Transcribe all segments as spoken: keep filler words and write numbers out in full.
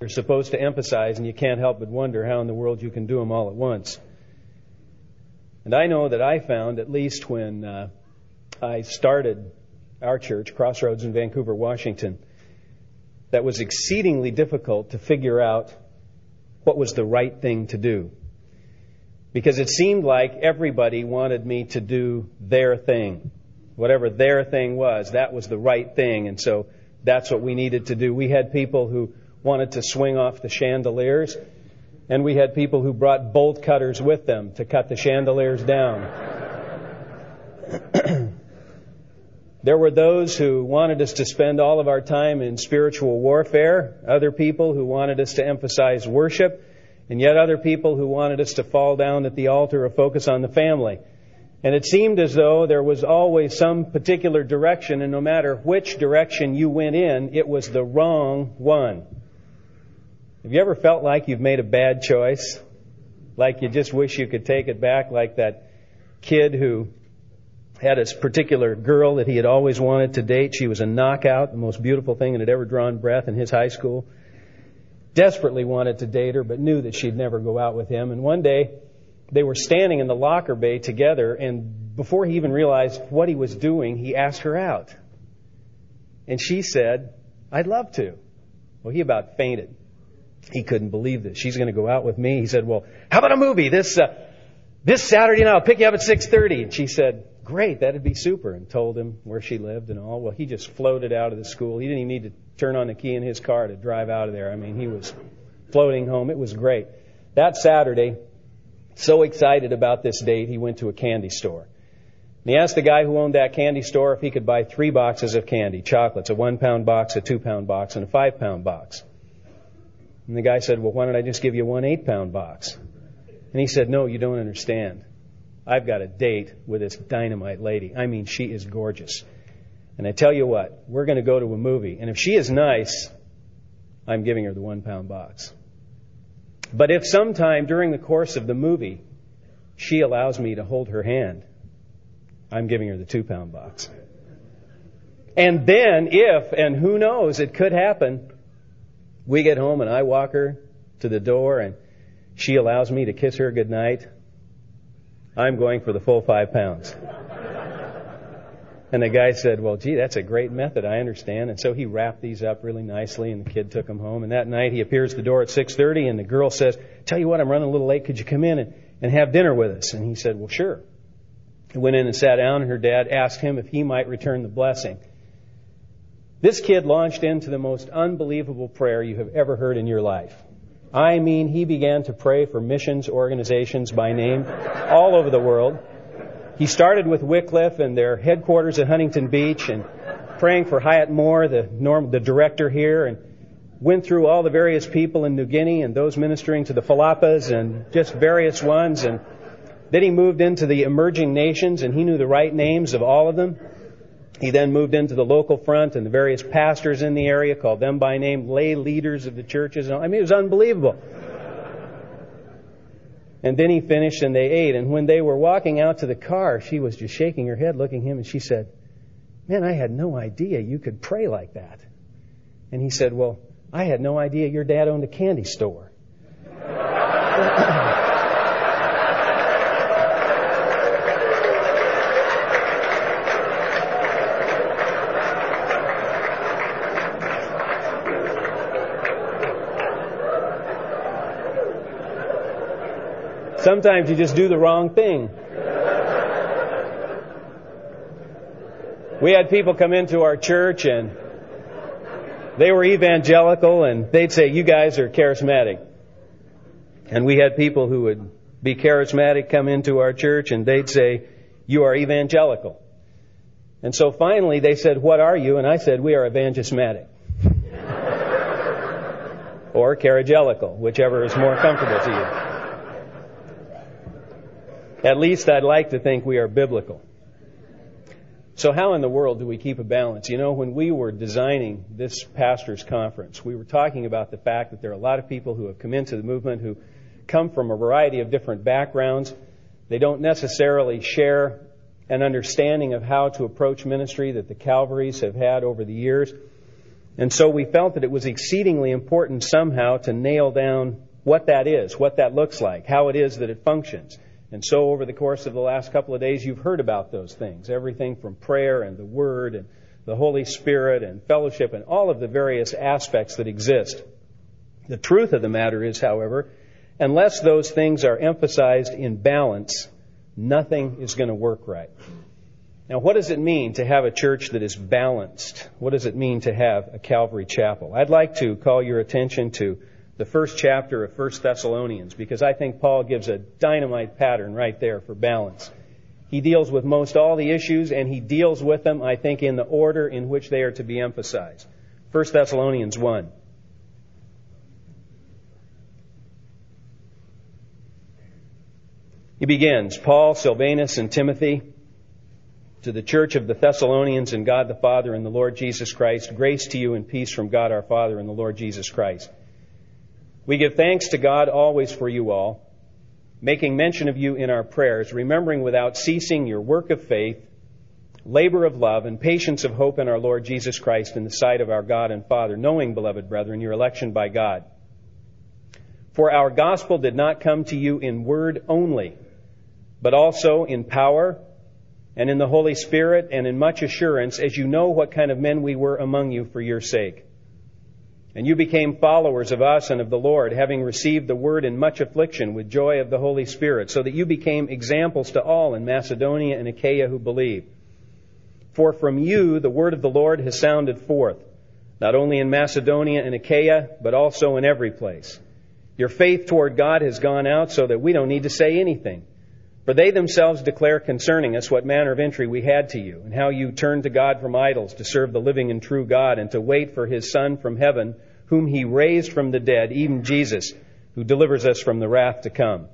you're supposed to emphasize, and you can't help but wonder how in the world you can do them all at once. And I know that I found, at least when uh, I started our church, Crossroads in Vancouver, Washington, that was exceedingly difficult to figure out what was the right thing to do. Because it seemed like everybody wanted me to do their thing. Whatever their thing was, that was the right thing. And so that's what we needed to do. We had people who wanted to swing off the chandeliers, and we had people who brought bolt cutters with them to cut the chandeliers down. There were those who wanted us to spend all of our time in spiritual warfare, other people who wanted us to emphasize worship, and yet other people who wanted us to fall down at the altar or focus on the family. And it seemed as though there was always some particular direction, and no matter which direction you went in, it was the wrong one. Have you ever felt like you've made a bad choice? Like you just wish you could take it back, like that kid who had a particular girl that he had always wanted to date. She was a knockout, the most beautiful thing that had ever drawn breath in his high school. Desperately wanted to date her, but knew that she'd never go out with him. And one day, they were standing in the locker bay together, and before he even realized what he was doing, he asked her out. And she said, "I'd love to." Well, he about fainted. He couldn't believe this. She's going to go out with me. He said, "Well, how about a movie this uh, this Saturday night? I'll pick you up at six thirty. And she said, "Great, that'd be super," and told him where she lived and all. Well, he just floated out of the school. He didn't even need to turn on the key in his car to drive out of there. I mean, he was floating home. It was great. That Saturday, so excited about this date, he went to a candy store. And he asked the guy who owned that candy store if he could buy three boxes of candy, chocolates, a one-pound box, a two-pound box, and a five-pound box. And the guy said, "Well, why don't I just give you one eight-pound box?" And he said, "No, you don't understand. I've got a date with this dynamite lady. I mean, she is gorgeous. And I tell you what, we're going to go to a movie. And if she is nice, I'm giving her the one-pound box. But if sometime during the course of the movie she allows me to hold her hand, I'm giving her the two-pound box. And then if, and who knows, it could happen, we get home and I walk her to the door and she allows me to kiss her goodnight, I'm going for the full five pounds. And the guy said, "Well, gee, that's a great method, I understand." And so he wrapped these up really nicely, and the kid took them home. And that night he appears at the door at six thirty, and the girl says, "Tell you what, I'm running a little late. Could you come in and, and have dinner with us?" And he said, "Well, sure." He went in and sat down, and her dad asked him if he might return the blessing. This kid launched into the most unbelievable prayer you have ever heard in your life. I mean, he began to pray for missions organizations by name all over the world. He started with Wycliffe and their headquarters at Huntington Beach, and praying for Hyatt Moore, the, norm, the director here, and went through all the various people in New Guinea and those ministering to the Falapas and just various ones. And then he moved into the emerging nations, and he knew the right names of all of them. He then moved into the local front and the various pastors in the area, called them by name, lay leaders of the churches. I mean, it was unbelievable. And then he finished and they ate. And when they were walking out to the car, she was just shaking her head, looking at him, and she said, "Man, I had no idea you could pray like that." And he said, "Well, I had no idea your dad owned a candy store." Sometimes you just do the wrong thing. We had people come into our church and they were evangelical, and they'd say, "You guys are charismatic." And we had people who would be charismatic come into our church and they'd say, "You are evangelical." And so finally they said, "What are you?" And I said, "We are evangelismatic." Or charigelical, whichever is more comfortable to you. At least I'd like to think we are biblical. So how in the world do we keep a balance? You know, when we were designing this pastors' conference, we were talking about the fact that there are a lot of people who have come into the movement who come from a variety of different backgrounds. They don't necessarily share an understanding of how to approach ministry that the Calvaries have had over the years. And so we felt that it was exceedingly important somehow to nail down what that is, what that looks like, how it is that it functions. And so over the course of the last couple of days, you've heard about those things, everything from prayer and the Word and the Holy Spirit and fellowship and all of the various aspects that exist. The truth of the matter is, however, unless those things are emphasized in balance, nothing is going to work right. Now, what does it mean to have a church that is balanced? What does it mean to have a Calvary Chapel? I'd like to call your attention to the first chapter of First Thessalonians, because I think Paul gives a dynamite pattern right there for balance. He deals with most all the issues, and he deals with them, I think, in the order in which they are to be emphasized. First Thessalonians one. He begins, Paul, Silvanus, and Timothy, to the church of the Thessalonians in God the Father and the Lord Jesus Christ, grace to you and peace from God our Father and the Lord Jesus Christ. We give thanks to God always for you all, making mention of you in our prayers, remembering without ceasing your work of faith, labor of love, and patience of hope in our Lord Jesus Christ in the sight of our God and Father, knowing, beloved brethren, your election by God. For our gospel did not come to you in word only, but also in power and in the Holy Spirit and in much assurance, as you know what kind of men we were among you for your sake. And you became followers of us and of the Lord, having received the word in much affliction with joy of the Holy Spirit, so that you became examples to all in Macedonia and Achaia who believe. For from you the word of the Lord has sounded forth, not only in Macedonia and Achaia, but also in every place. Your faith toward God has gone out so that we don't need to say anything. For they themselves declare concerning us what manner of entry we had to you, and how you turned to God from idols to serve the living and true God, and to wait for His Son from heaven, whom He raised from the dead, even Jesus, who delivers us from the wrath to come.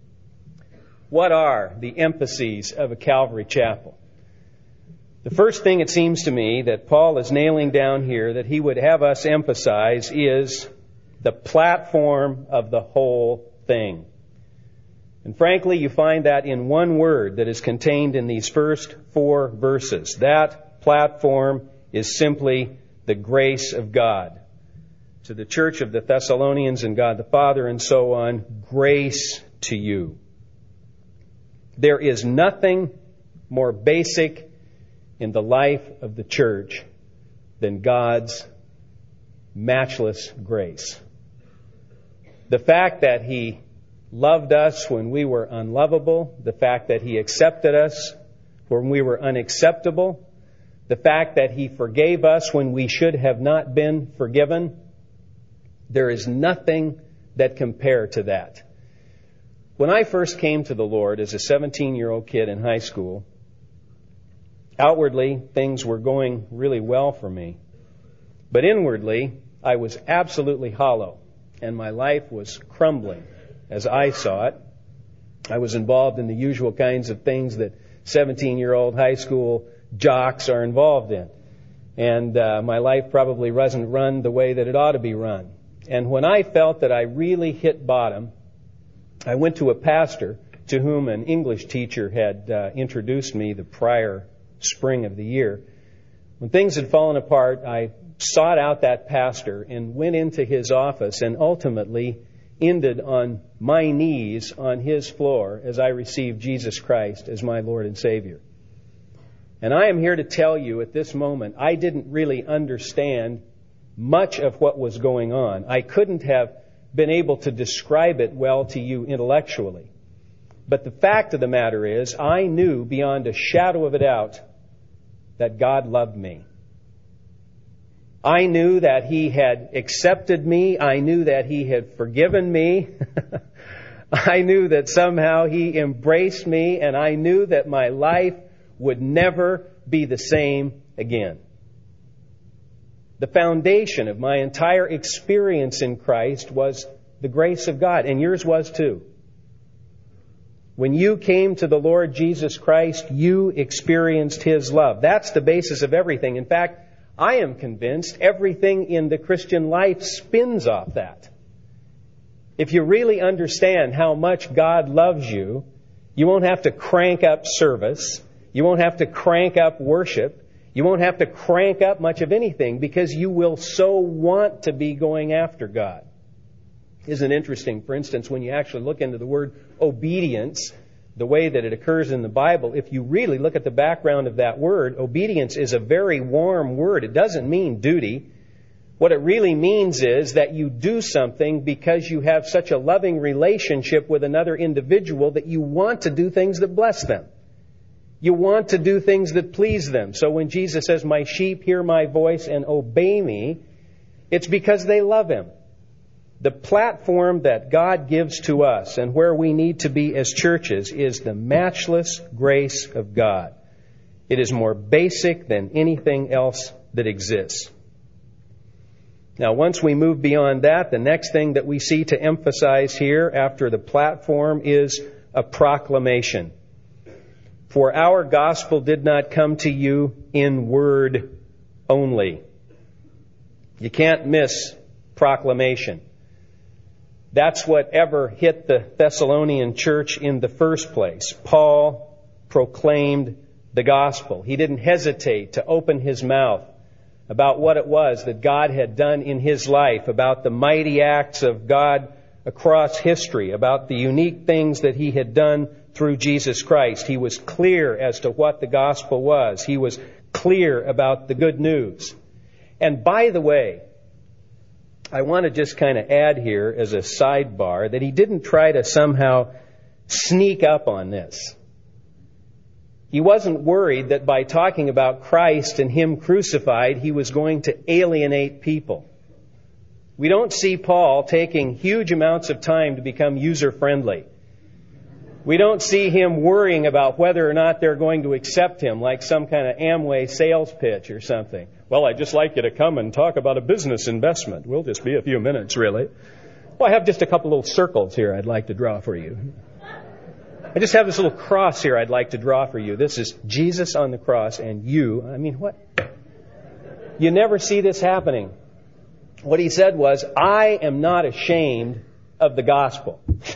What are the emphases of a Calvary Chapel? The first thing it seems to me that Paul is nailing down here that he would have us emphasize is the platform of the whole thing. And frankly, you find that in one word that is contained in these first four verses. That platform is simply the grace of God. To the church of the Thessalonians and God the Father and so on, grace to you. There is nothing more basic in the life of the church than God's matchless grace. The fact that He loved us when we were unlovable, the fact that He accepted us when we were unacceptable, the fact that He forgave us when we should have not been forgiven, there is nothing that compared to that. When I first came to the Lord as a seventeen-year-old kid in high school, outwardly things were going really well for me. But inwardly, I was absolutely hollow, and my life was crumbling. As I saw it, I was involved in the usual kinds of things that seventeen-year-old high school jocks are involved in. And uh, my life probably wasn't run the way that it ought to be run. And when I felt that I really hit bottom, I went to a pastor to whom an English teacher had uh, introduced me the prior spring of the year. When things had fallen apart, I sought out that pastor and went into his office and ultimately ended on my knees on his floor as I received Jesus Christ as my Lord and Savior. And I am here to tell you at this moment, I didn't really understand much of what was going on. I couldn't have been able to describe it well to you intellectually. But the fact of the matter is, I knew beyond a shadow of a doubt that God loved me. I knew that He had accepted me. I knew that He had forgiven me. I knew that somehow He embraced me, and I knew that my life would never be the same again. The foundation of my entire experience in Christ was the grace of God, and yours was too. When you came to the Lord Jesus Christ, you experienced His love. That's the basis of everything. In fact, I am convinced everything in the Christian life spins off that. If you really understand how much God loves you, you won't have to crank up service. You won't have to crank up worship. You won't have to crank up much of anything because you will so want to be going after God. Isn't it interesting, for instance, when you actually look into the word obedience, the way that it occurs in the Bible, if you really look at the background of that word, obedience is a very warm word. It doesn't mean duty. What it really means is that you do something because you have such a loving relationship with another individual that you want to do things that bless them. You want to do things that please them. So when Jesus says, "My sheep hear my voice and obey me," it's because they love Him. The platform that God gives to us and where we need to be as churches is the matchless grace of God. It is more basic than anything else that exists. Now, once we move beyond that, the next thing that we see to emphasize here after the platform is a proclamation. For our gospel did not come to you in word only. You can't miss proclamation. That's whatever hit the Thessalonian church in the first place. Paul proclaimed the gospel. He didn't hesitate to open his mouth about what it was that God had done in his life, about the mighty acts of God across history, about the unique things that He had done through Jesus Christ. He was clear as to what the gospel was. He was clear about the good news. And by the way, I want to just kind of add here as a sidebar that he didn't try to somehow sneak up on this. He wasn't worried that by talking about Christ and Him crucified, he was going to alienate people. We don't see Paul taking huge amounts of time to become user-friendly. We don't see him worrying about whether or not they're going to accept him like some kind of Amway sales pitch or something. Well, I'd just like you to come and talk about a business investment. We'll just be a few minutes, really. Well, I have just a couple little circles here I'd like to draw for you. I just have this little cross here I'd like to draw for you. This is Jesus on the cross and you. I mean, what? You never see this happening. What he said was, "I am not ashamed of the gospel."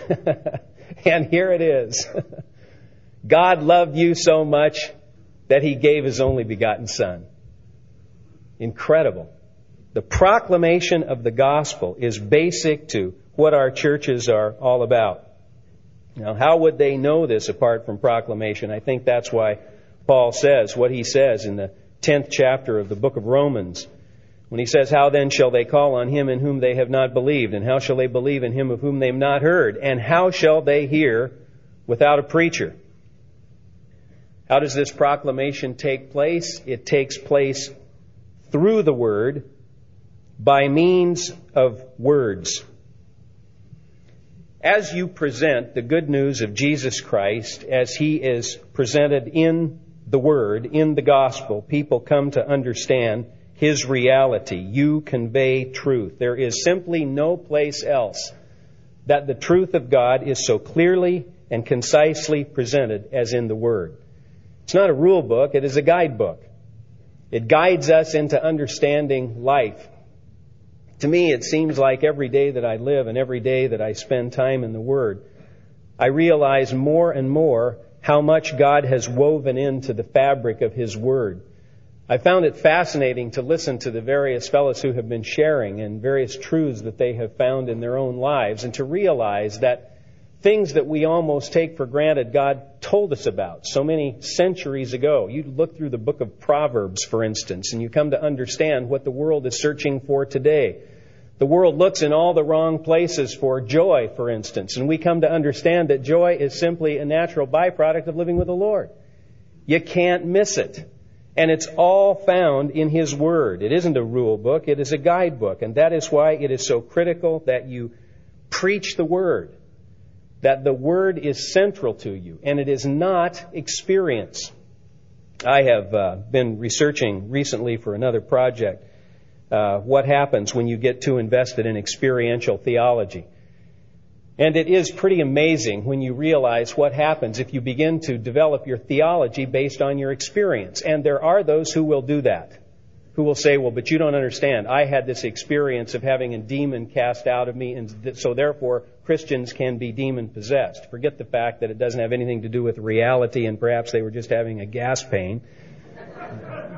And here it is. God loved you so much that He gave His only begotten Son. Incredible. The proclamation of the gospel is basic to what our churches are all about. Now, how would they know this apart from proclamation? I think that's why Paul says what he says in the tenth chapter of the book of Romans, when he says, "How then shall they call on Him in whom they have not believed? And how shall they believe in Him of whom they have not heard? And how shall they hear without a preacher?" How does this proclamation take place? It takes place through the Word, by means of words. As you present the good news of Jesus Christ, as He is presented in the Word, in the gospel, people come to understand His reality. You convey truth. There is simply no place else that the truth of God is so clearly and concisely presented as in the Word. It's not a rule book, it is a guidebook. It guides us into understanding life. To me, it seems like every day that I live and every day that I spend time in the Word, I realize more and more how much God has woven into the fabric of His Word. I found it fascinating to listen to the various fellows who have been sharing and various truths that they have found in their own lives, and to realize that things that we almost take for granted God told us about so many centuries ago. You look through the book of Proverbs, for instance, and you come to understand what the world is searching for today. The world looks in all the wrong places for joy, for instance, and we come to understand that joy is simply a natural byproduct of living with the Lord. You can't miss it. And it's all found in His Word. It isn't a rule book, it is a guidebook. And that is why it is so critical that you preach the Word. That the Word is central to you. And it is not experience. I have uh, been researching recently for another project uh, what happens when you get too invested in experiential theology. And it is pretty amazing when you realize what happens if you begin to develop your theology based on your experience. And there are those who will do that, who will say, well, but you don't understand. I had this experience of having a demon cast out of me, and so therefore Christians can be demon-possessed. Forget the fact that it doesn't have anything to do with reality, and perhaps they were just having a gas pain.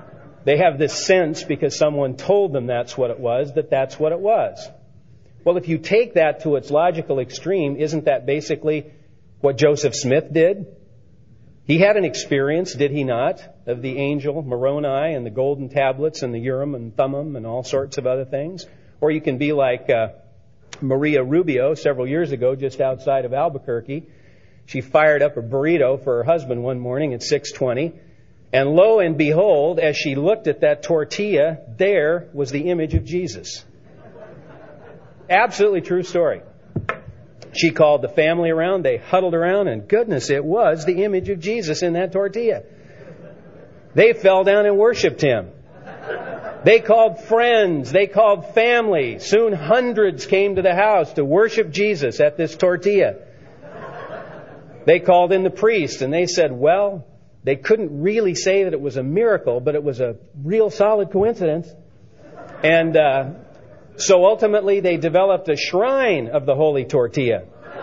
They have this sense, because someone told them that's what it was, that that's what it was. Well, if you take that to its logical extreme, isn't that basically what Joseph Smith did? He had an experience, did he not, of the angel Moroni and the golden tablets and the Urim and Thummim and all sorts of other things? Or you can be like uh, Maria Rubio several years ago, just outside of Albuquerque. She fired up a burrito for her husband one morning at six twenty. And lo and behold, as she looked at that tortilla, there was the image of Jesus. Absolutely true story. She called the family around, they huddled around, and goodness, it was the image of Jesus in that tortilla. They fell down and worshiped Him. They called friends, they called family. Soon hundreds came to the house to worship Jesus at this tortilla. They called in the priest, and they said, well, they couldn't really say that it was a miracle, but it was a real solid coincidence. And uh, so ultimately they developed a shrine of the Holy Tortilla.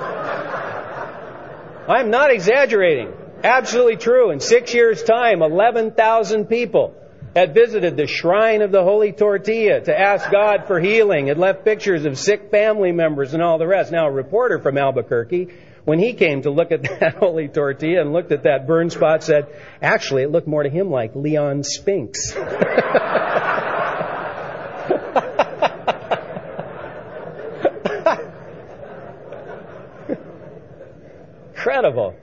I'm not exaggerating. Absolutely true. In six years' time, eleven thousand people had visited the shrine of the Holy Tortilla to ask God for healing. Had left pictures of sick family members and all the rest. Now, a reporter from Albuquerque, when he came to look at that Holy Tortilla and looked at that burn spot, said, actually, it looked more to him like Leon Spinks. Incredible.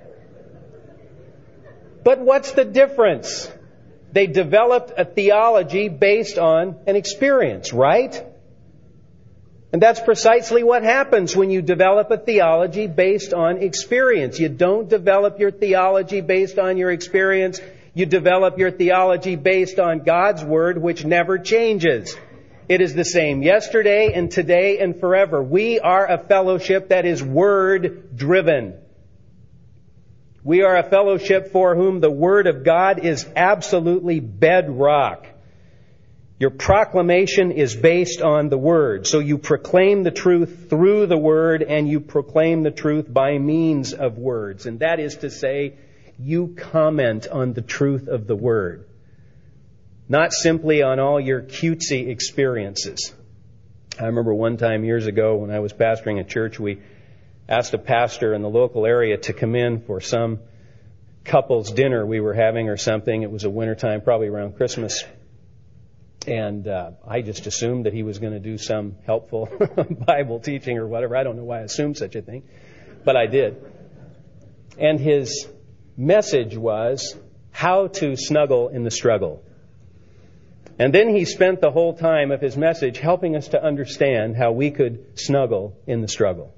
But what's the difference? They developed a theology based on an experience, right? And that's precisely what happens when you develop a theology based on experience. You don't develop your theology based on your experience. You develop your theology based on God's Word, which never changes. It is the same yesterday and today and forever. We are a fellowship that is Word-driven. We are a fellowship for whom the Word of God is absolutely bedrock. Your proclamation is based on the Word. So you proclaim the truth through the Word, and you proclaim the truth by means of words. And that is to say, you comment on the truth of the Word, not simply on all your cutesy experiences. I remember one time years ago when I was pastoring a church, we asked a pastor in the local area to come in for some couple's dinner we were having or something. It was a wintertime, probably around Christmas. And uh, I just assumed that he was going to do some helpful Bible teaching or whatever. I don't know why I assumed such a thing, but I did. And his message was how to snuggle in the struggle. And then he spent the whole time of his message helping us to understand how we could snuggle in the struggle.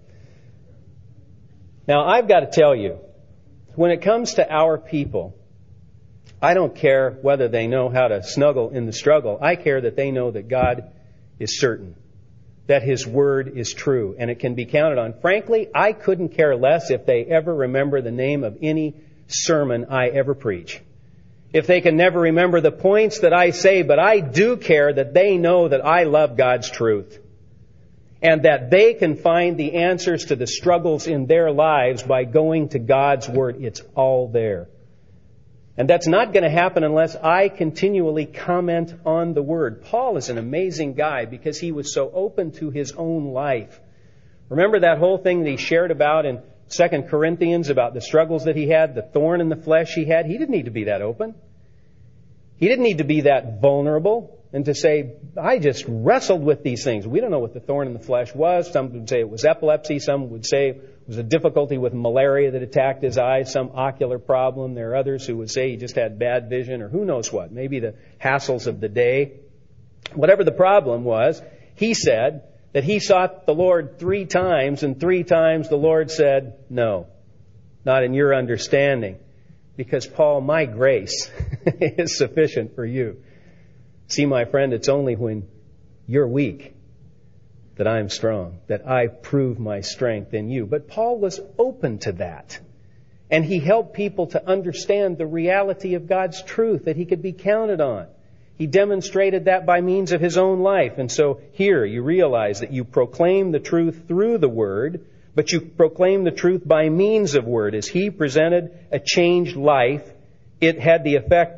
Now, I've got to tell you, when it comes to our people, I don't care whether they know how to snuggle in the struggle. I care that they know that God is certain, that His Word is true, and it can be counted on. Frankly, I couldn't care less if they ever remember the name of any sermon I ever preach. If they can never remember the points that I say, but I do care that they know that I love God's truth, and that they can find the answers to the struggles in their lives by going to God's Word. It's all there. And that's not going to happen unless I continually comment on the Word. Paul is an amazing guy because he was so open to his own life. Remember that whole thing that he shared about in Second Corinthians about the struggles that he had, the thorn in the flesh he had? He didn't need to be that open. He didn't need to be that vulnerable and to say, I just wrestled with these things. We don't know what the thorn in the flesh was. Some would say it was epilepsy. Some would say it was a difficulty with malaria that attacked his eyes, some ocular problem. There are others who would say he just had bad vision or who knows what, maybe the hassles of the day. Whatever the problem was, he said that he sought the Lord three times, and three times the Lord said, no, not in your understanding. Because, Paul, my grace is sufficient for you. See, my friend, it's only when you're weak that I'm strong, that I prove my strength in you. But Paul was open to that. And he helped people to understand the reality of God's truth, that he could be counted on. He demonstrated that by means of his own life. And so here you realize that you proclaim the truth through the Word, but you proclaim the truth by means of Word. As he presented a changed life, it had the effect of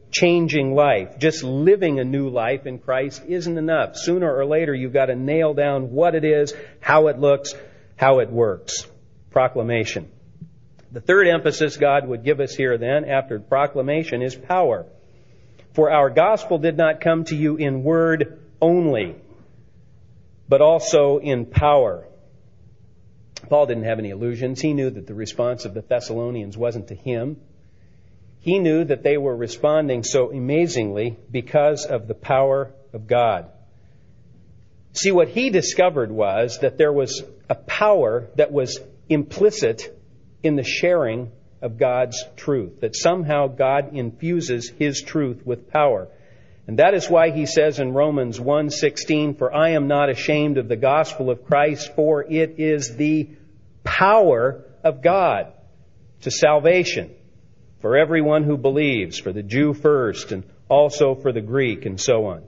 changing life. Just living a new life in Christ isn't enough. Sooner or later, you've got to nail down what it is, how it looks, how it works. Proclamation. The third emphasis God would give us here then, after proclamation, is power. For our gospel did not come to you in word only, but also in power. Paul didn't have any illusions. He knew that the response of the Thessalonians wasn't to him. He knew that they were responding so amazingly because of the power of God. See, what he discovered was that there was a power that was implicit in the sharing of God's truth, that somehow God infuses His truth with power. And that is why he says in Romans one sixteen, "For I am not ashamed of the gospel of Christ, for it is the power of God to salvation for everyone who believes, for the Jew first, and also for the Greek," and so on.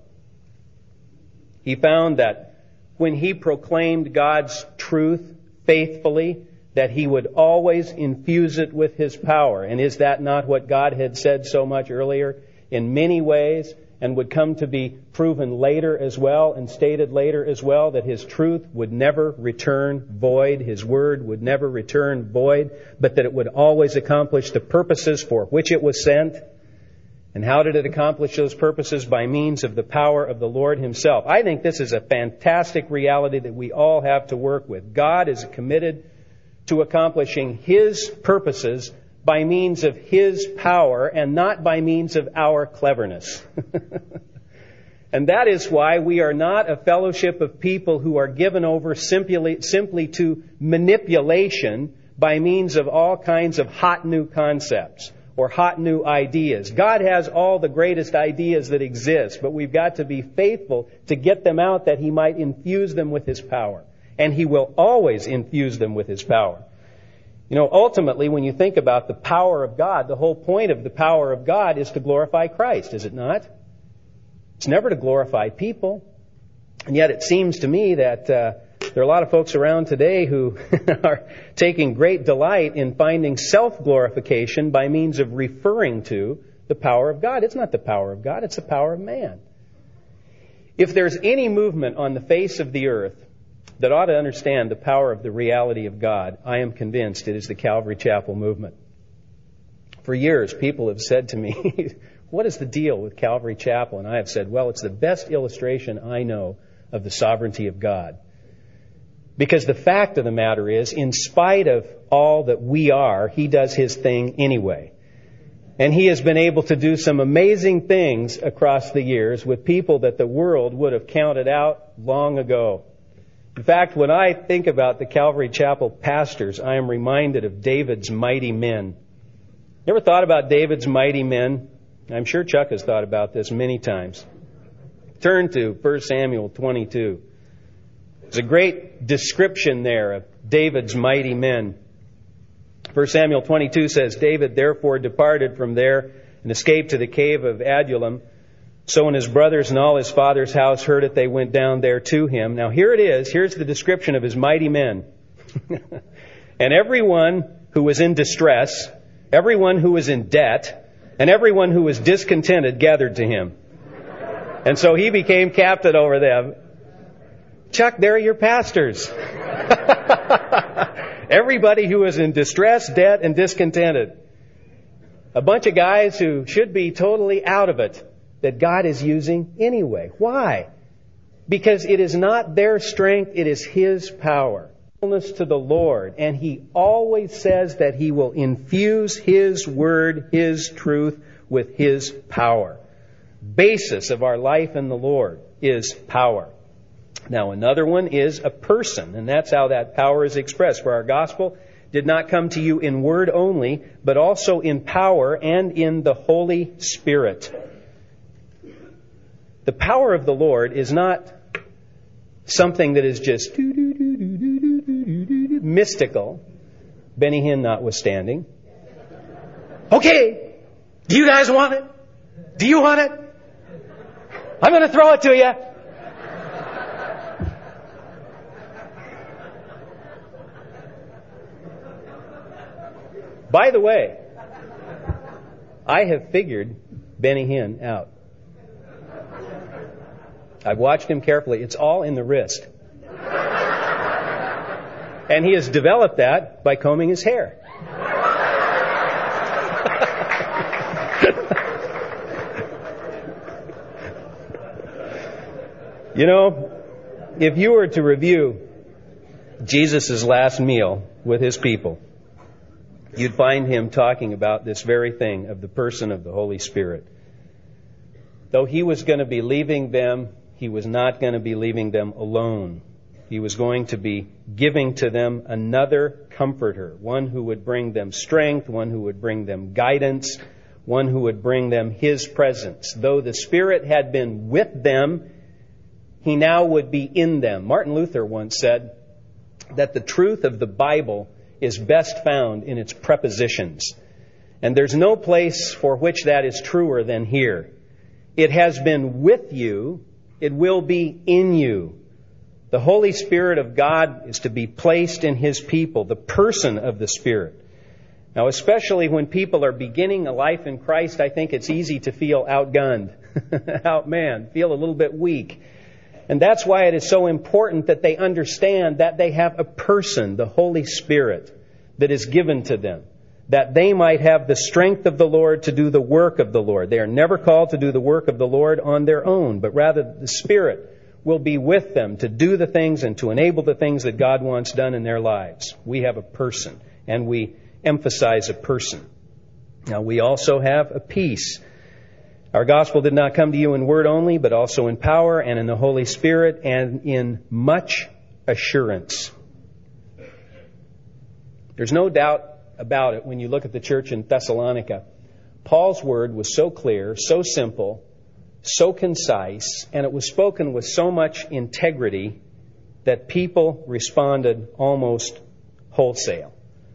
He found that when he proclaimed God's truth faithfully, that he would always infuse it with His power. And is that not what God had said so much earlier? In many ways, and would come to be proven later as well, and stated later as well, that His truth would never return void, His word would never return void, but that it would always accomplish the purposes for which it was sent. And how did it accomplish those purposes? By means of the power of the Lord Himself. I think this is a fantastic reality that we all have to work with. God is committed to accomplishing His purposes by means of His power and not by means of our cleverness. And that is why we are not a fellowship of people who are given over simply, simply to manipulation by means of all kinds of hot new concepts or hot new ideas. God has all the greatest ideas that exist, but we've got to be faithful to get them out that He might infuse them with His power. And He will always infuse them with His power. You know, ultimately, when you think about the power of God, the whole point of the power of God is to glorify Christ, is it not? It's never to glorify people. And yet it seems to me that uh, there are a lot of folks around today who are taking great delight in finding self-glorification by means of referring to the power of God. It's not the power of God, it's the power of man. If there's any movement on the face of the earth that ought to understand the power of the reality of God, I am convinced it is the Calvary Chapel movement. For years, people have said to me, "What is the deal with Calvary Chapel?" And I have said, well, it's the best illustration I know of the sovereignty of God. Because the fact of the matter is, in spite of all that we are, He does His thing anyway. And He has been able to do some amazing things across the years with people that the world would have counted out long ago. In fact, when I think about the Calvary Chapel pastors, I am reminded of David's mighty men. You ever thought about David's mighty men? I'm sure Chuck has thought about this many times. Turn to First Samuel twenty-two. There's a great description there of David's mighty men. First Samuel twenty-two says, "David therefore departed from there and escaped to the cave of Adullam. So when his brothers and all his father's house heard it, they went down there to him." Now here it is. Here's the description of his mighty men. "And everyone who was in distress, everyone who was in debt, and everyone who was discontented gathered to him. And so he became captain over them." Chuck, they're your pastors. Everybody who was in distress, debt, and discontented. A bunch of guys who should be totally out of it, that God is using anyway. Why? Because it is not their strength, it is His power. To the Lord, and He always says that He will infuse His word, His truth, with His power. Basis of our life in the Lord is power. Now another one is a person, and that's how that power is expressed. For our gospel did not come to you in word only, but also in power and in the Holy Spirit. The power of the Lord is not something that is just mystical, Benny Hinn notwithstanding. "Okay, do you guys want it? Do you want it? I'm going to throw it to you." By the way, I have figured Benny Hinn out. I've watched him carefully. It's all in the wrist. And he has developed that by combing his hair. You know, if you were to review Jesus' last meal with his people, you'd find him talking about this very thing of the person of the Holy Spirit. Though he was going to be leaving them, he was not going to be leaving them alone. He was going to be giving to them another comforter, one who would bring them strength, one who would bring them guidance, one who would bring them his presence. Though the Spirit had been with them, he now would be in them. Martin Luther once said that the truth of the Bible is best found in its prepositions. And there's no place for which that is truer than here. It has been with you, it will be in you. The Holy Spirit of God is to be placed in His people, the person of the Spirit. Now, especially when people are beginning a life in Christ, I think it's easy to feel outgunned, outmanned, feel a little bit weak. And that's why it is so important that they understand that they have a person, the Holy Spirit, that is given to them, that they might have the strength of the Lord to do the work of the Lord. They are never called to do the work of the Lord on their own, but rather the Spirit will be with them to do the things and to enable the things that God wants done in their lives. We have a person, and we emphasize a person. Now, we also have a peace. Our gospel did not come to you in word only, but also in power and in the Holy Spirit and in much assurance. There's no doubt about it when you look at the church in Thessalonica. Paul's word was so clear, so simple, so concise, and it was spoken with so much integrity that people responded almost wholesale.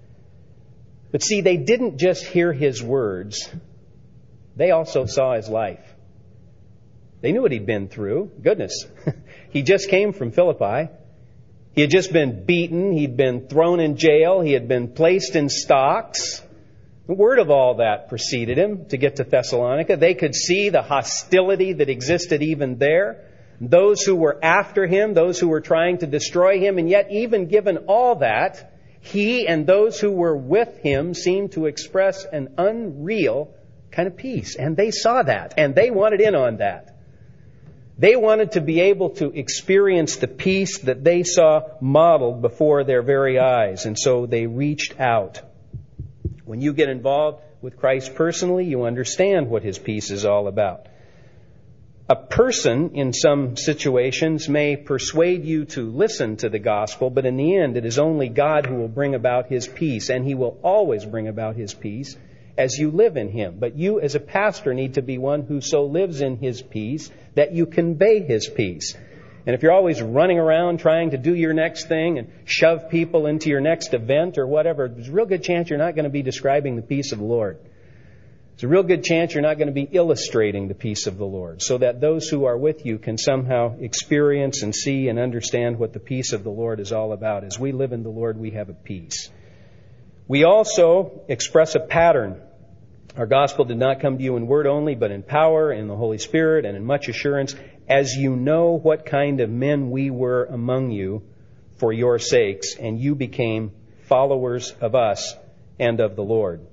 But see, they didn't just hear his words. They also saw his life. They knew what he'd been through. Goodness. He just came from Philippi. He had just been beaten. He'd been thrown in jail. He had been placed in stocks. The word of all that preceded him to get to Thessalonica. They could see the hostility that existed even there. Those who were after him, those who were trying to destroy him, and yet even given all that, he and those who were with him seemed to express an unreal kind of peace. And they saw that, and they wanted in on that. They wanted to be able to experience the peace that they saw modeled before their very eyes, and so they reached out. When you get involved with Christ personally, you understand what His peace is all about. A person, in some situations, may persuade you to listen to the gospel, but in the end, it is only God who will bring about His peace, and He will always bring about His peace as you live in Him. But you, as a pastor, need to be one who so lives in His peace that you convey His peace. And if you're always running around trying to do your next thing and shove people into your next event or whatever, there's a real good chance you're not going to be describing the peace of the Lord. There's a real good chance you're not going to be illustrating the peace of the Lord, so that those who are with you can somehow experience and see and understand what the peace of the Lord is all about. As we live in the Lord, we have a peace. We also express a pattern. Our gospel did not come to you in word only, but in power, in the Holy Spirit, and in much assurance, as you know what kind of men we were among you for your sakes, and you became followers of us and of the Lord.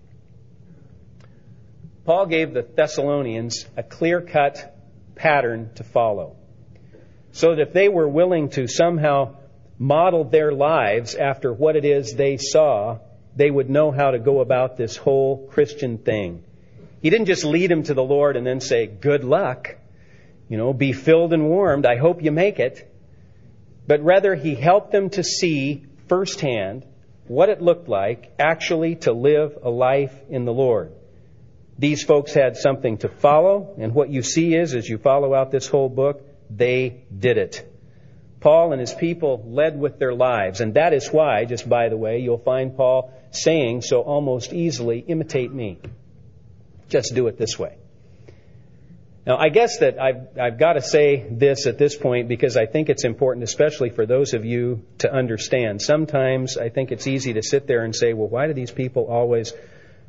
Paul gave the Thessalonians a clear-cut pattern to follow, so that if they were willing to somehow model their lives after what it is they saw, they would know how to go about this whole Christian thing. He didn't just lead them to the Lord and then say, good luck, you know, be filled and warmed, I hope you make it. But rather, He helped them to see firsthand what it looked like actually to live a life in the Lord. These folks had something to follow, and what you see is, as you follow out this whole book, they did it. Paul and his people led with their lives, and that is why, just by the way, you'll find Paul saying so almost easily, imitate me. Just do it this way. Now, I guess that I've, I've got to say this at this point because I think it's important, especially for those of you, to understand. Sometimes I think it's easy to sit there and say, well, why do these people always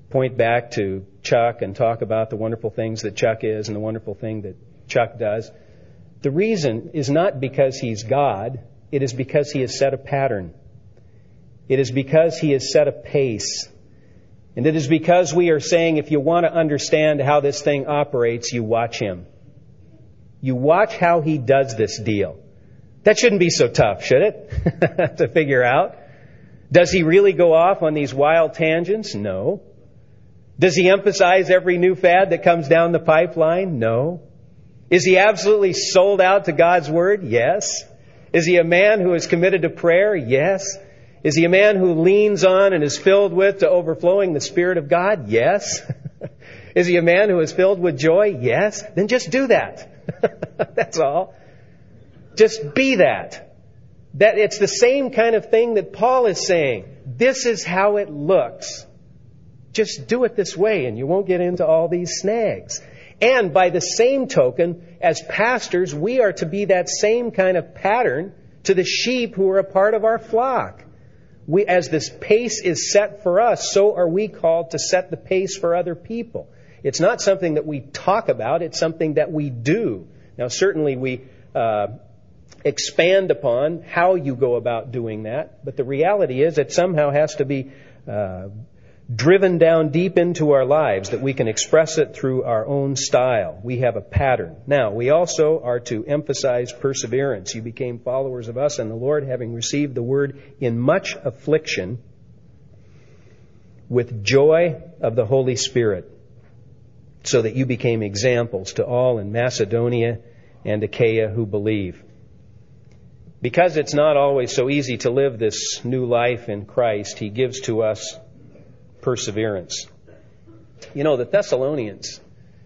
point back to Chuck and talk about the wonderful things that Chuck is and the wonderful thing that Chuck does. The reason is not because he's God. It is because he has set a pattern. It is because he has set a pace. And it is because we are saying, if you want to understand how this thing operates, you watch him. You watch how he does this deal. That shouldn't be so tough, should it? To figure out. Does he really go off on these wild tangents? No. Does he emphasize every new fad that comes down the pipeline? No. Is he absolutely sold out to God's Word? Yes. Is he a man who is committed to prayer? Yes. Is he a man who leans on and is filled with to overflowing the Spirit of God? Yes. Is he a man who is filled with joy? Yes. Then just do that. That's all. Just be that. That it's the same kind of thing that Paul is saying. This is how it looks. Just do it this way and you won't get into all these snags. And by the same token, as pastors, we are to be that same kind of pattern to the sheep who are a part of our flock. We, as this pace is set for us, so are we called to set the pace for other people. It's not something that we talk about, it's something that we do. Now, certainly we uh, expand upon how you go about doing that, but the reality is it somehow has to be uh, driven down deep into our lives, that we can express it through our own style. We have a pattern. Now, we also are to emphasize perseverance. You became followers of us and the Lord, having received the word in much affliction, with joy of the Holy Spirit, so that you became examples to all in Macedonia and Achaia who believe. Because it's not always so easy to live this new life in Christ, He gives to us perseverance. You know, the Thessalonians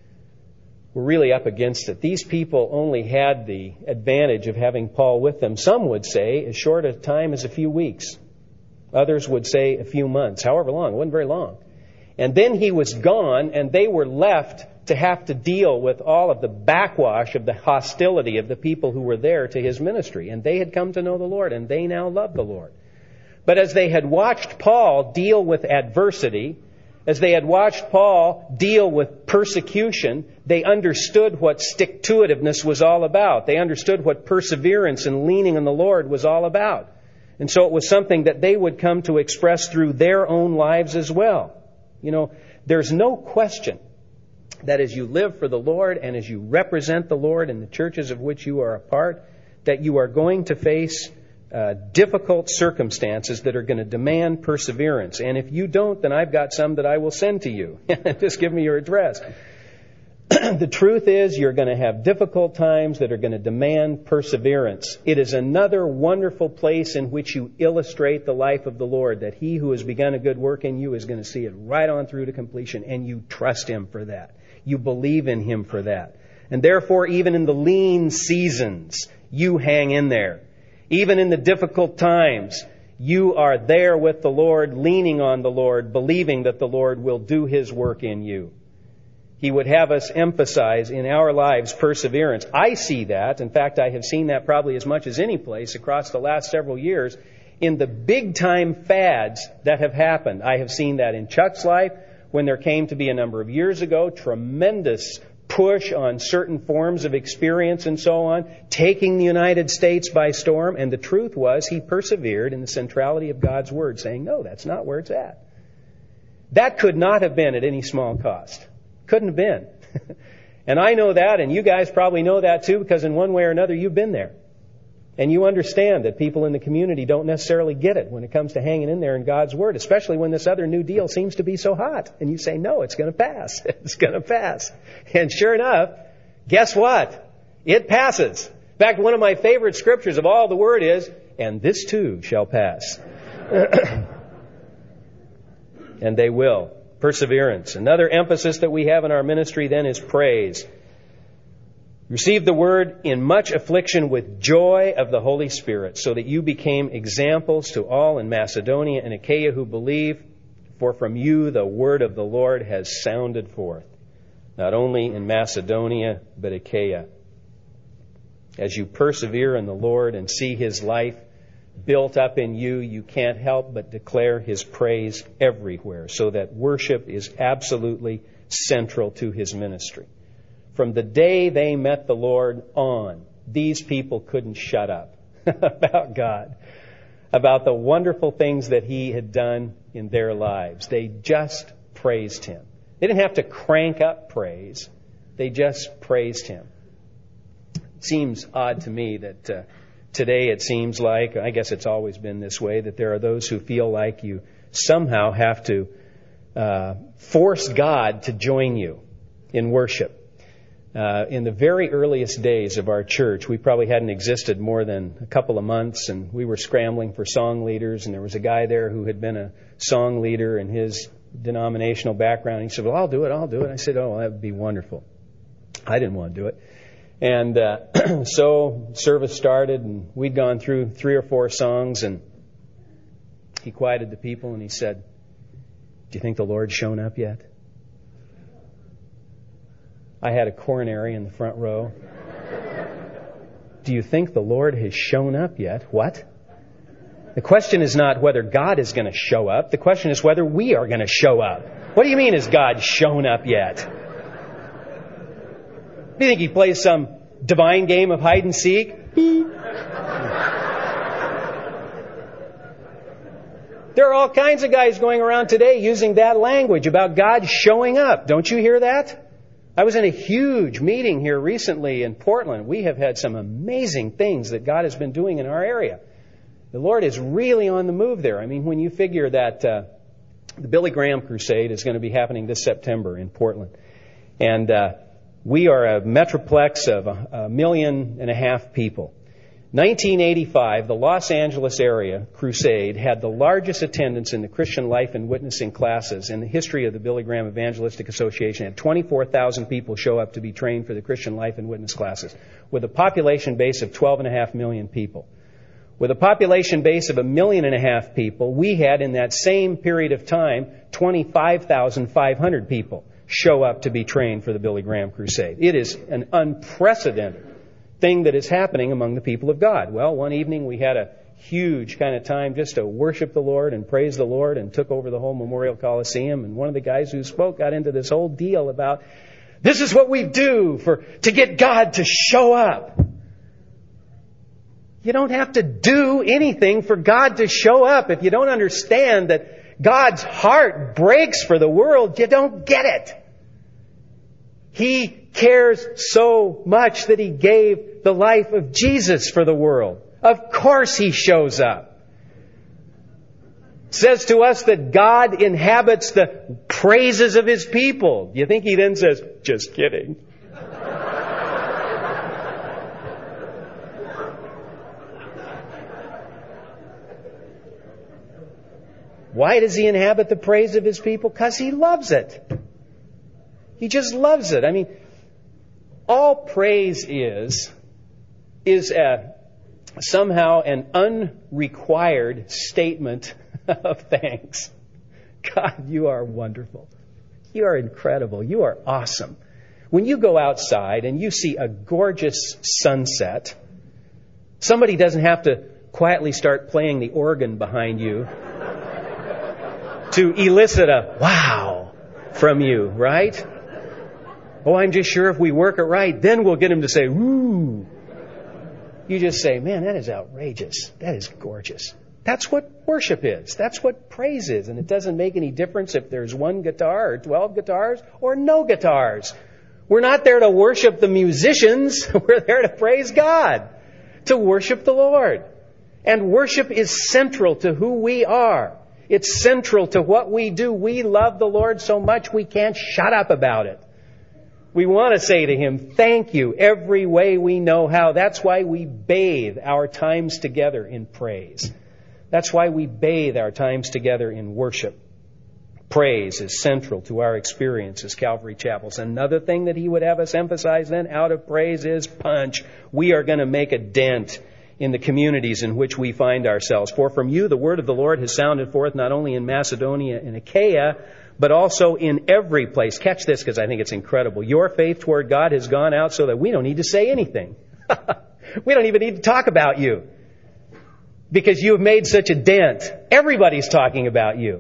were really up against it. These people only had the advantage of having Paul with them. Some would say as short a time as a few weeks. Others would say a few months, however long. It wasn't very long. And then he was gone, and they were left to have to deal with all of the backwash of the hostility of the people who were there to his ministry. And they had come to know the Lord, and they now loved the Lord. But as they had watched Paul deal with adversity, as they had watched Paul deal with persecution, they understood what stick-to-itiveness was all about. They understood what perseverance and leaning on the Lord was all about. And so it was something that they would come to express through their own lives as well. You know, there's no question that as you live for the Lord and as you represent the Lord in the churches of which you are a part, that you are going to face Uh, difficult circumstances that are going to demand perseverance. And if you don't, then I've got some that I will send to you. Just give me your address. The truth is, you're going to have difficult times that are going to demand perseverance. It is another wonderful place in which you illustrate the life of the Lord, that He who has begun a good work in you is going to see it right on through to completion, and you trust Him for that. You believe in Him for that. And therefore, even in the lean seasons, you hang in there. Even in the difficult times, you are there with the Lord, leaning on the Lord, believing that the Lord will do His work in you. He would have us emphasize in our lives perseverance. I see that. In fact, I have seen that probably as much as any place across the last several years in the big-time fads that have happened. I have seen that in Chuck's life when there came to be a number of years ago, tremendous push on certain forms of experience and so on, taking the United States by storm. And the truth was, he persevered in the centrality of God's Word, saying, no, that's not where it's at. That could not have been at any small cost. Couldn't have been. And I know that, and you guys probably know that too, because in one way or another, you've been there. And you understand that people in the community don't necessarily get it when it comes to hanging in there in God's Word, especially when this other New Deal seems to be so hot. And you say, no, it's going to pass. It's going to pass. And sure enough, guess what? It passes. In fact, one of my favorite scriptures of all the Word is, and this too shall pass. And they will. Perseverance. Another emphasis that we have in our ministry then is praise. Receive the word in much affliction with joy of the Holy Spirit, so that you became examples to all in Macedonia and Achaia who believe, for from you the word of the Lord has sounded forth, not only in Macedonia, but Achaia. As you persevere in the Lord and see His life built up in you, you can't help but declare His praise everywhere, so that worship is absolutely central to His ministry. From the day they met the Lord on, these people couldn't shut up about God, about the wonderful things that He had done in their lives. They just praised Him. They didn't have to crank up praise. They just praised Him. It seems odd to me that uh, today it seems like, I guess it's always been this way, that there are those who feel like you somehow have to uh, force God to join you in worship. Uh, in the very earliest days of our church, we probably hadn't existed more than a couple of months, and we were scrambling for song leaders, and there was a guy there who had been a song leader in his denominational background. He said, well, I'll do it, I'll do it. I said, oh, that would be wonderful. I didn't want to do it. And uh, so service started, and we'd gone through three or four songs, and he quieted the people, and he said, do you think the Lord's shown up yet? I had a coronary in the front row. Do you think the Lord has shown up yet? What? The question is not whether God is going to show up. The question is whether we are going to show up. What do you mean, has God shown up yet? Do you think He plays some divine game of hide and seek? There are all kinds of guys going around today using that language about God showing up. Don't you hear that? I was in a huge meeting here recently in Portland. We have had some amazing things that God has been doing in our area. The Lord is really on the move there. I mean, when you figure that uh, the Billy Graham Crusade is going to be happening this September in Portland, and uh, we are a metroplex of a, a million and a half people. nineteen eighty-five, the Los Angeles area crusade had the largest attendance in the Christian life and witnessing classes in the history of the Billy Graham Evangelistic Association. It had twenty-four thousand people show up to be trained for the Christian life and witness classes, with a population base of twelve and a half million people. With a population base of a million and a half people, we had in that same period of time twenty-five thousand five hundred people show up to be trained for the Billy Graham Crusade. It is an unprecedented thing that is happening among the people of God. Well, one evening we had a huge kind of time just to worship the Lord and praise the Lord, and took over the whole Memorial Coliseum. And one of the guys who spoke got into this whole deal about, this is what we do for to get God to show up. You don't have to do anything for God to show up. If you don't understand that God's heart breaks for the world, you don't get it. He cares so much that He gave the life of Jesus for the world. Of course He shows up. It says to us that God inhabits the praises of His people. Do you think He then says, just kidding? Why does He inhabit the praise of His people? Because He loves it. He just loves it. I mean, all praise is, is a, somehow an unrequired statement of thanks. God, you are wonderful. You are incredible. You are awesome. When you go outside and you see a gorgeous sunset, somebody doesn't have to quietly start playing the organ behind you to elicit a wow from you, right? Oh, I'm just sure if we work it right, then we'll get him to say, woo. You just say, man, that is outrageous. That is gorgeous. That's what worship is. That's what praise is. And it doesn't make any difference if there's one guitar or twelve guitars or no guitars. We're not there to worship the musicians. We're there to praise God, to worship the Lord. And worship is central to who we are. It's central to what we do. We love the Lord so much we can't shut up about it. We want to say to Him, thank you every way we know how. That's why we bathe our times together in praise. That's why we bathe our times together in worship. Praise is central to our experience as Calvary Chapels. Another thing that He would have us emphasize then, out of praise, is punch. We are going to make a dent in the communities in which we find ourselves. For from you the word of the Lord has sounded forth not only in Macedonia and Achaia, but also in every place. Catch this, because I think it's incredible. Your faith toward God has gone out so that we don't need to say anything. We don't even need to talk about you. because you have made such a dent. Everybody's talking about you.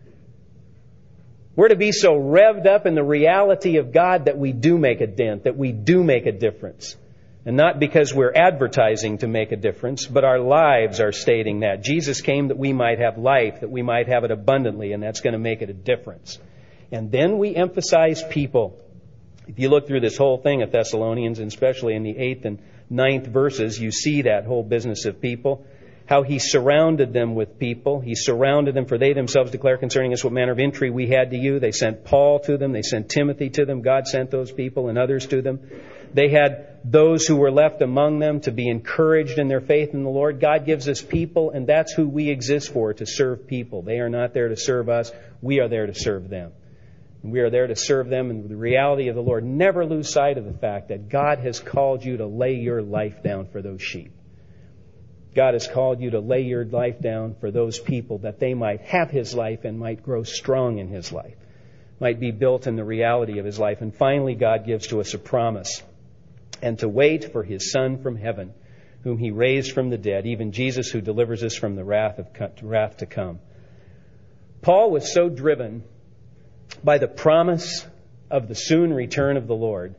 We're to be so revved up in the reality of God that we do make a dent, that we do make a difference. And not because we're advertising to make a difference, but our lives are stating that. Jesus came that we might have life, that we might have it abundantly, and that's going to make it a difference. And then we emphasize people. If you look through this whole thing of Thessalonians, and especially in the eighth and ninth verses, you see that whole business of people. How he surrounded them with people. He surrounded them, for they themselves declare concerning us what manner of entry we had to you. They sent Paul to them. They sent Timothy to them. God sent those people and others to them. They had those who were left among them to be encouraged in their faith in the Lord. God gives us people, and that's who we exist for, to serve people. They are not there to serve us. We are there to serve them. We are there to serve them in the reality of the Lord. Never lose sight of the fact that God has called you to lay your life down for those sheep. God has called you to lay your life down for those people, that they might have His life and might grow strong in His life, might be built in the reality of His life. And finally, God gives to us a promise, and to wait for His Son from heaven, whom He raised from the dead, even Jesus, who delivers us from the wrath of wrath to come. Paul was so driven by the promise of the soon return of the Lord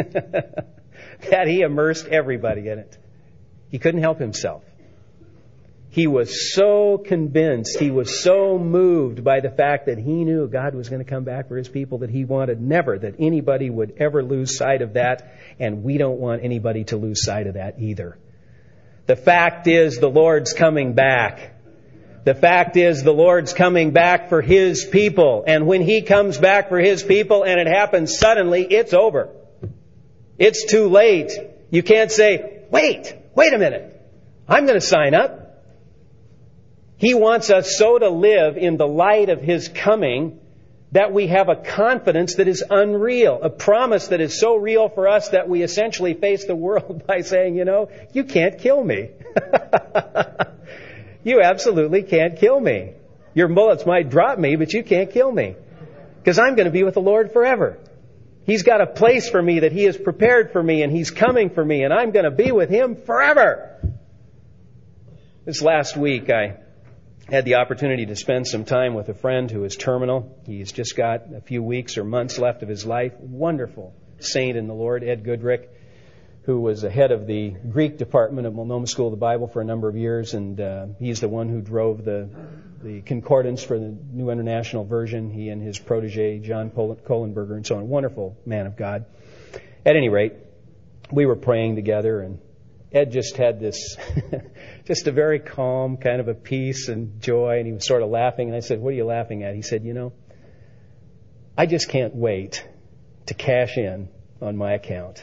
that he immersed everybody in it. He couldn't help himself. He was so convinced, he was so moved by the fact that he knew God was going to come back for His people, that he wanted never that anybody would ever lose sight of that, and we don't want anybody to lose sight of that either. The fact is, the Lord's coming back. The fact is, the Lord's coming back for His people, and when He comes back for His people and it happens suddenly, it's over. It's too late. You can't say, wait, wait a minute, I'm going to sign up. He wants us so to live in the light of His coming that we have a confidence that is unreal, a promise that is so real for us that we essentially face the world by saying, you know, you can't kill me. You absolutely can't kill me. Your bullets might drop me, but you can't kill me, because I'm going to be with the Lord forever. He's got a place for me that He has prepared for me, and He's coming for me, and I'm going to be with Him forever. This last week, I had the opportunity to spend some time with a friend who is terminal. He's just got a few weeks or months left of his life. Wonderful saint in the Lord, Ed Goodrick, who was the head of the Greek department at Multnomah School of the Bible for a number of years, and uh, he's the one who drove the the concordance for the New International Version. He and his protege, John Kohlenberger, and so on. Wonderful man of God. At any rate, we were praying together, and Ed just had this, just a very calm kind of a peace and joy, and he was sort of laughing. And I said, what are you laughing at? He said, you know, I just can't wait to cash in on my account.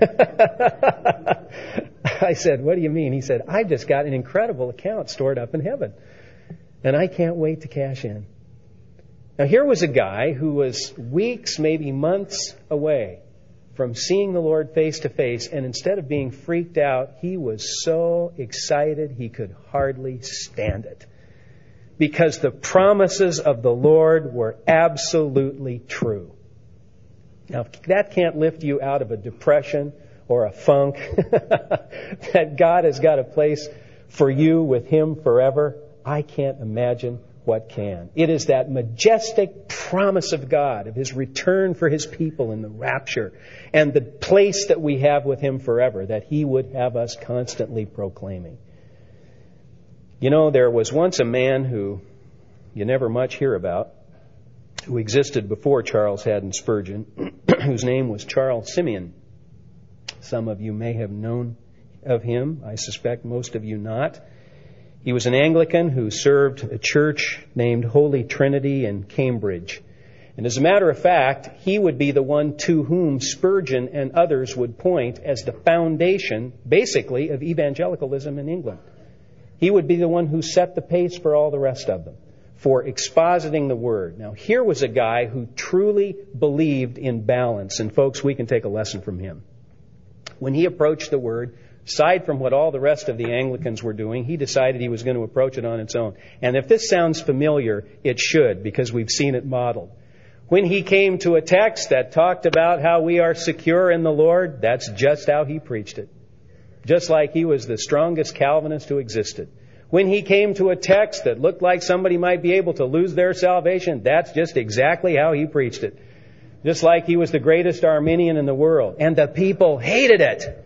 I said, what do you mean? He said, I've just got an incredible account stored up in heaven, and I can't wait to cash in. Now, here was a guy who was weeks, maybe months away from seeing the Lord face to face, and instead of being freaked out, he was so excited he could hardly stand it, because the promises of the Lord were absolutely true. Now, if that can't lift you out of a depression or a funk, that God has got a place for you with Him forever, I can't imagine what can. It is that majestic promise of God, of His return for His people in the rapture, and the place that we have with Him forever, that He would have us constantly proclaiming. You know, there was once a man who you never much hear about, who existed before Charles Haddon Spurgeon, whose name was Charles Simeon. Some of you may have known of him. I suspect most of you not. He was an Anglican who served a church named Holy Trinity in Cambridge. And as a matter of fact, he would be the one to whom Spurgeon and others would point as the foundation, basically, of evangelicalism in England. He would be the one who set the pace for all the rest of them, for expositing the Word. Now, here was a guy who truly believed in balance. And folks, we can take a lesson from him. When he approached the Word, aside from what all the rest of the Anglicans were doing, he decided he was going to approach it on its own. And if this sounds familiar, it should, because we've seen it modeled. When he came to a text that talked about how we are secure in the Lord, that's just how he preached it. Just like he was the strongest Calvinist who existed. When he came to a text that looked like somebody might be able to lose their salvation, that's just exactly how he preached it. Just like he was the greatest Arminian in the world. And the people hated it.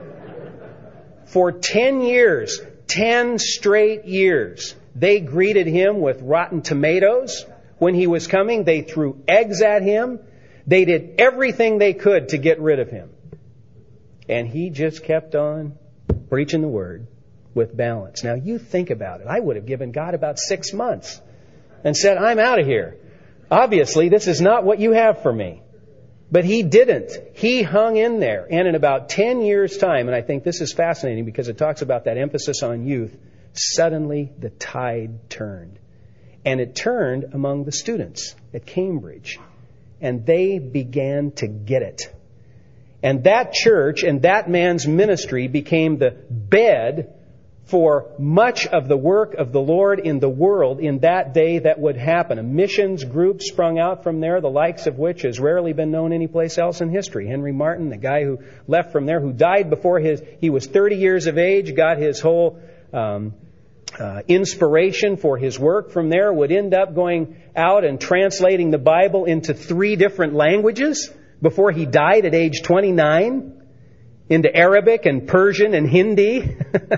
For ten years, ten straight years, they greeted him with rotten tomatoes. When he was coming, they threw eggs at him. They did everything they could to get rid of him. And he just kept on preaching the word with balance. Now, you think about it. I would have given God about six months and said, I'm out of here. Obviously, this is not what you have for me. But he didn't. He hung in there. And in about ten years' time, and I think this is fascinating because it talks about that emphasis on youth, suddenly the tide turned. And it turned among the students at Cambridge. And they began to get it. And that church and that man's ministry became the bed for much of the work of the Lord in the world in that day that would happen. A missions group sprung out from there, the likes of which has rarely been known anyplace else in history. Henry Martin, the guy who left from there, who died before his he was thirty years of age, got his whole um, uh, inspiration for his work from there, would end up going out and translating the Bible into three different languages before he died at age twenty-nine. Into Arabic and Persian and Hindi,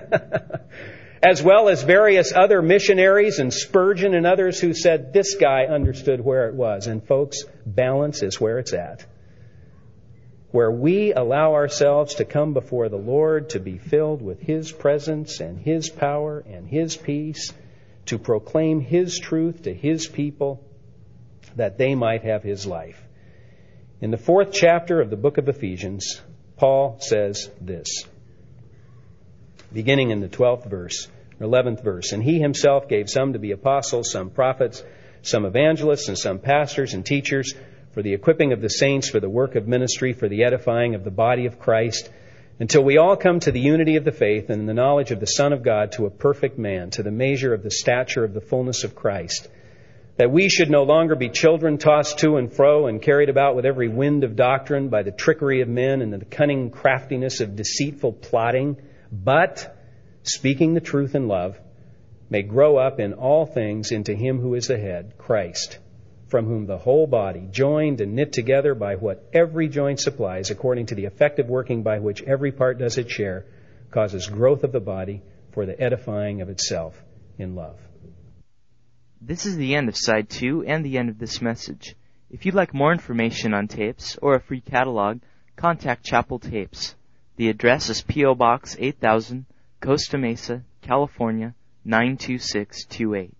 as well as various other missionaries and Spurgeon and others who said this guy understood where it was. And folks, balance is where it's at. Where we allow ourselves to come before the Lord to be filled with His presence and His power and His peace, to proclaim His truth to His people, that they might have His life. In the fourth chapter of the book of Ephesians, Paul says this, beginning in the twelfth verse, or eleventh verse, and he himself gave some to be apostles, some prophets, some evangelists, and some pastors and teachers, for the equipping of the saints, for the work of ministry, for the edifying of the body of Christ, until we all come to the unity of the faith and the knowledge of the Son of God, to a perfect man, to the measure of the stature of the fullness of Christ, that we should no longer be children tossed to and fro and carried about with every wind of doctrine by the trickery of men and the cunning craftiness of deceitful plotting, but, speaking the truth in love, may grow up in all things into Him who is the head, Christ, from whom the whole body, joined and knit together by what every joint supplies, according to the effective working by which every part does its share, causes growth of the body for the edifying of itself in love. This is the end of Side two and the end of this message. If you'd like more information on tapes or a free catalog, contact Chapel Tapes. The address is P O. Box eight thousand, Costa Mesa, California, nine two six two eight.